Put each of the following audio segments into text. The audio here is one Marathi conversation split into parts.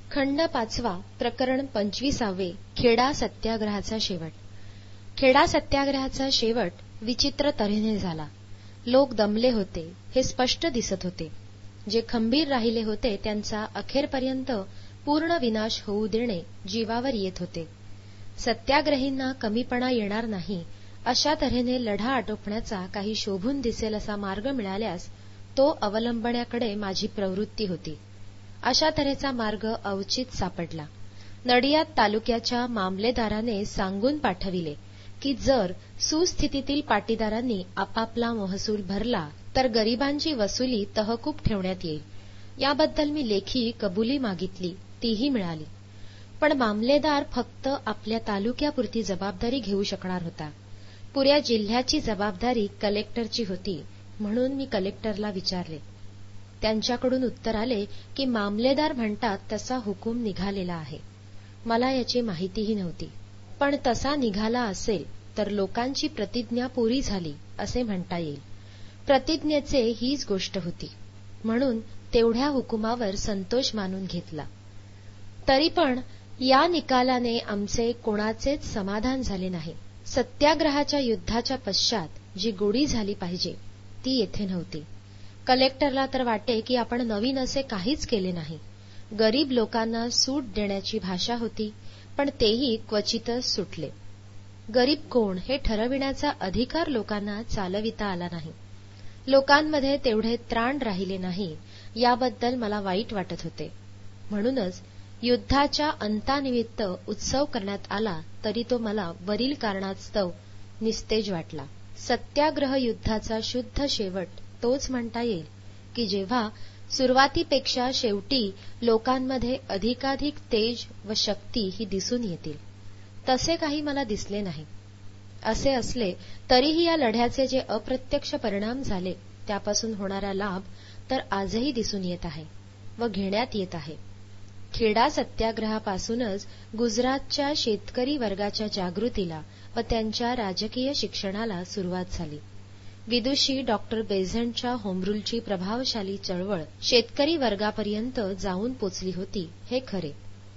खंड 5 प्रकरण 25 खेडा सत्याग्रहाचा शेवट. खेडा सत्याग्रहाचा शेवट विचित्र तऱ्हेने झाला. लोक दमले होते हे स्पष्ट दिसत होते. जे खंबीर राहिले होते त्यांचा अखेरपर्यंत पूर्ण विनाश होऊ देणे जीवावर येत होते. सत्याग्रहींना कमीपणा येणार नाही अशा तऱ्हेने लढा आटोपण्याचा काही शोभून दिसेल असा मार्ग मिळाल्यास तो अवलंबण्याकडे माझी प्रवृत्ती होती. अशा तऱ्हेचा मार्ग अवचित सापडला. नडियाद तालुक्याच्या मामलेदाराने सांगून पाठविले की जर सुस्थितीतील पाटीदारांनी आपापला महसूल भरला तर गरिबांची वसुली तहकूब ठेवण्यात येईल. याबद्दल मी लेखी कबुली मागितली, तीही मिळाली. पण मामलेदार फक्त आपल्या तालुक्यापुरती जबाबदारी घेऊ शकणार होता. पुऱ्या जिल्ह्याची जबाबदारी कलेक्टरची होती. म्हणून मी कलेक्टरला विचारले. त्यांच्याकडून उत्तर आले की मामलेदार म्हणतात तसा हुकूम निघालेला आहे. मला याची माहितीही नव्हती. पण तसा निघाला असेल तर लोकांची प्रतिज्ञा पुरी झाली असे म्हणता येईल. प्रतिज्ञेचे हीच गोष्ट होती. म्हणून तेवढ्या हुकुमावर संतोष मानून घेतला. तरी पण या निकालाने आमचे कोणाचेच समाधान झाले नाही. सत्याग्रहाच्या युद्धाच्या पश्चात जी गोडी झाली पाहिजे ती येथे नव्हती. कलेक्टरला तर वाटे की आपण नवीन असे काहीच केले नाही. गरीब लोकांना सूट देण्याची भाषा होती, पण तेही क्वचितच सुटले. गरीब कोण हे ठरविण्याचा अधिकार लोकांना चालविता आला नाही. लोकांमध्ये तेवढे त्राण राहिले नाही याबद्दल मला वाईट वाटत होते. म्हणूनच युद्धाच्या अंतानिमित्त उत्सव करण्यात आला तरी तो मला वरील कारणास्तव निस्तेज वाटला. सत्याग्रह युद्धाचा शुद्ध शेवट तोच म्हणता येईल की जेव्हा सुरुवातीपेक्षा शेवटी लोकांमध्ये अधिकाधिक तेज व शक्ती ही दिसून येतील. तसे काही मला दिसले नाही. असे असले तरीही या लढ्याचे जे अप्रत्यक्ष परिणाम झाले त्यापासून होणारा लाभ तर आजही दिसून येत आहे व घेण्यात येत आहे. खेडा सत्याग्रहापासूनच गुजरातच्या शेतकरी वर्गाच्या जागृतीला व त्यांच्या राजकीय शिक्षणाला सुरुवात झाली. विदुषी डॉक्टर बेझंटच्या होमरूलची प्रभावशाली चळवळ शेतकरी वर्गापर्यंत जाऊन पोचली होती हे खरे.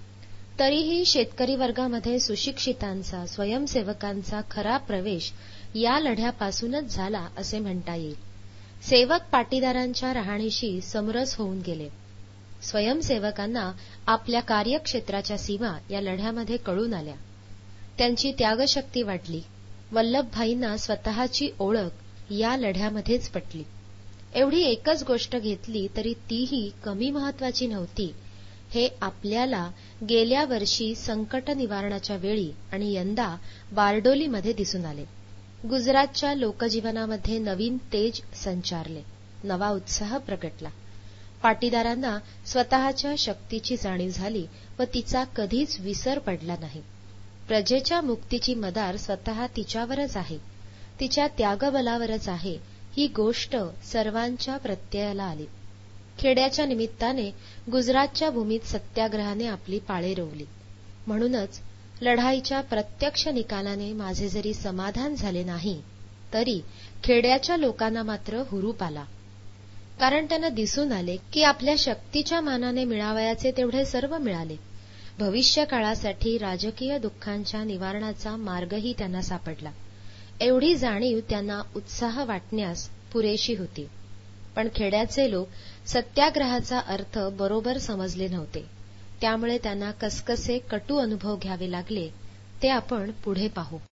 तरीही शेतकरी वर्गामध्ये सुशिक्षितांचा, स्वयंसेवकांचा खरा प्रवेश या लढ्यापासूनच झाला असे म्हणता येईल. सेवक पाटीदारांच्या रहाणीशी समरस होऊन गेले. स्वयंसेवकांना आपल्या कार्यक्षेत्राच्या सीमा या लढ्यामध्ये कळून आल्या. त्यांची त्यागशक्ती वाढली. वल्लभभाईंना स्वतःची ओळख या लढ्यामध्येच पटली. एवढी एकच गोष्ट घेतली तरी तीही कमी महत्वाची नव्हती हे आपल्याला गेल्या वर्षी संकट निवारणाच्या वेळी आणि यंदा बारडोलीमध्ये दिसून आले. गुजरातच्या लोकजीवनामध्ये नवीन तेज संचारले. नवा उत्साह प्रगटला. पाटीदारांना स्वतःच्या शक्तीची जाणीव झाली व तिचा कधीच विसर पडला नाही. प्रजेच्या मुक्तीची मदार स्वतः तिच्यावरच आहे, तिच्या त्यागबलावरच आहे ही गोष्ट सर्वांच्या प्रत्ययाला आली. खेड्याच्या निमित्ताने गुजरातच्या भूमीत सत्याग्रहाने आपली पाळे रोवली. म्हणूनच लढाईच्या प्रत्यक्ष निकालाने माझे जरी समाधान झाले नाही तरी खेड्याच्या लोकांना मात्र हुरूप आला. कारण त्यांना दिसून आले की आपल्या शक्तीच्या मानाने मिळावयाचे तेवढे सर्व मिळाले. भविष्य काळासाठी राजकीय दुःखांच्या निवारणाचा मार्गही त्यांना सापडला. एवढी जाणीव त्यांना उत्साह वाटण्यास पुरेशी होती. पण खेड्याचे लोक सत्याग्रहाचा अर्थ बरोबर समजले नव्हते. त्यामुळे त्यांना कसकसे कटू अनुभव घ्यावे लागले ते आपण पुढे पाहू.